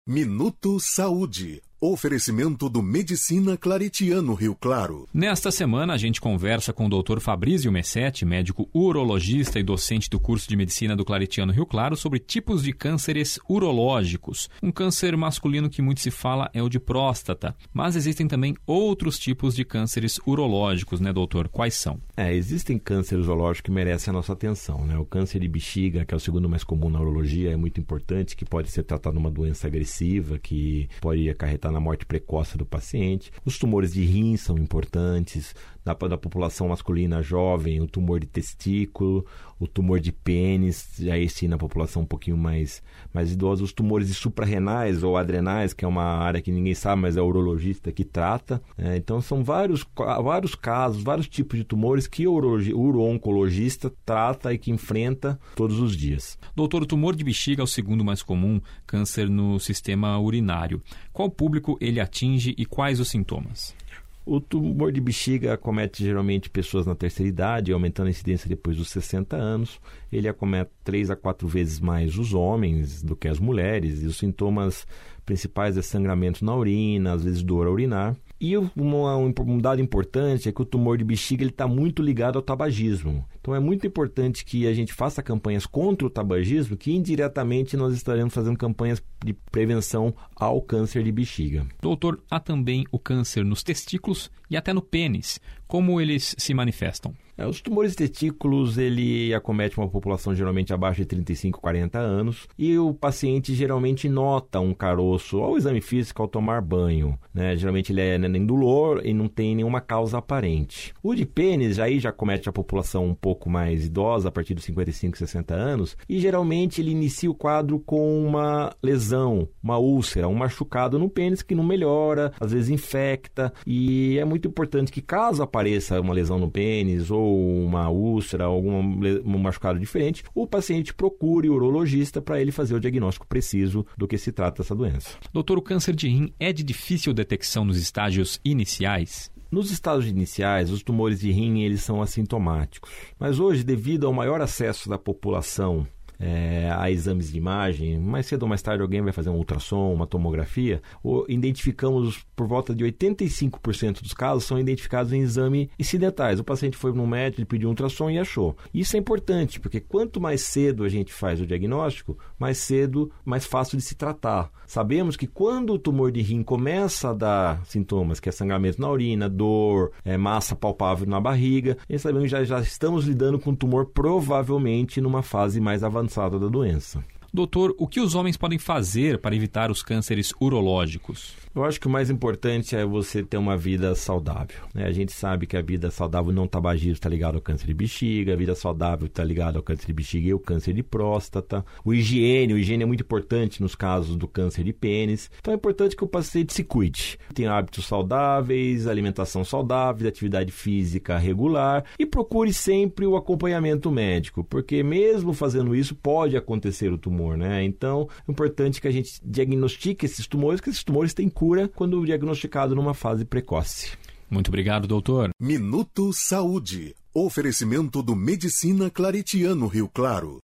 Minuto Saúde. Oferecimento do Medicina Claretiano Rio Claro. Nesta semana, a gente conversa com o Dr. Fabrício Messetti, médico urologista e docente do curso de Medicina do Claretiano Rio Claro, sobre tipos de cânceres urológicos. Um câncer masculino que muito se fala é o de próstata, mas existem também outros tipos de cânceres urológicos, né, doutor? Quais são? Existem cânceres urológicos que merecem a nossa atenção, né? O câncer de bexiga, que é o segundo mais comum na urologia, é muito importante, que pode ser tratado uma doença agressiva, que pode acarretar na morte precoce do paciente. Os tumores de rim são importantes, da população masculina jovem, o tumor de testículo, o tumor de pênis, já esse na população um pouquinho mais idosa, os tumores de suprarrenais ou adrenais, que é uma área que ninguém sabe, mas é o urologista que trata. Então são vários casos, vários tipos de tumores que o uro-oncologista trata e que enfrenta todos os dias. Doutor, o tumor de bexiga é o segundo mais comum câncer no sistema urinário. Qual público ele atinge e quais os sintomas? O tumor de bexiga acomete geralmente pessoas na terceira idade, aumentando a incidência depois dos 60 anos. Ele acomete 3 a 4 vezes mais os homens do que as mulheres, e os sintomas principais é sangramento na urina, às vezes dor a urinar. E um dado importante é que o tumor de bexiga está muito ligado ao tabagismo. Então é muito importante que a gente faça campanhas contra o tabagismo, que indiretamente nós estaremos fazendo campanhas de prevenção ao câncer de bexiga. Doutor, há também o câncer nos testículos e até no pênis. Como eles se manifestam? Os tumores de testículos, ele acomete uma população geralmente abaixo de 35, 40 anos, e o paciente geralmente nota um caroço ao exame físico ao tomar banho, né? Geralmente ele é indolor e não tem nenhuma causa aparente. O de pênis aí já acomete a população um pouco mais idosa, a partir dos 55, 60 anos, e geralmente ele inicia o quadro com uma lesão, uma úlcera, um machucado no pênis que não melhora, às vezes infecta, e é muito importante que caso apareça uma lesão no pênis ou uma úlcera, algum machucado diferente, o paciente procure o urologista para ele fazer o diagnóstico preciso do que se trata essa doença. Doutor, o câncer de rim é de difícil detecção nos estágios iniciais? Nos estágios iniciais, os tumores de rim eles são assintomáticos. Mas hoje, devido ao maior acesso da população a exames de imagem, mais cedo ou mais tarde alguém vai fazer um ultrassom, uma tomografia, identificamos por volta de 85% dos casos são identificados em exame incidentais. O paciente foi no médico, ele pediu um ultrassom e achou. Isso é importante, porque quanto mais cedo a gente faz o diagnóstico, mais cedo, mais fácil de se tratar. Sabemos que quando o tumor de rim começa a dar sintomas, que é sangramento na urina, dor, massa palpável na barriga, sabemos que já estamos lidando com um tumor provavelmente numa fase mais avançada da doença. Doutor, o que os homens podem fazer para evitar os cânceres urológicos? Eu acho que o mais importante é você ter uma vida saudável, né? A gente sabe que a vida saudável não tabagismo está ligado ao câncer de bexiga, a vida saudável está ligada ao câncer de bexiga e ao câncer de próstata. O higiene é muito importante nos casos do câncer de pênis. Então é importante que o paciente se cuide. Tenha hábitos saudáveis, alimentação saudável, atividade física regular e procure sempre o acompanhamento médico, porque mesmo fazendo isso pode acontecer o tumor, né? Então é importante que a gente diagnostique esses tumores, que esses tumores têm cura quando diagnosticado numa fase precoce. Muito obrigado, doutor. Minuto Saúde. Oferecimento do Medicina Claretiano Rio Claro.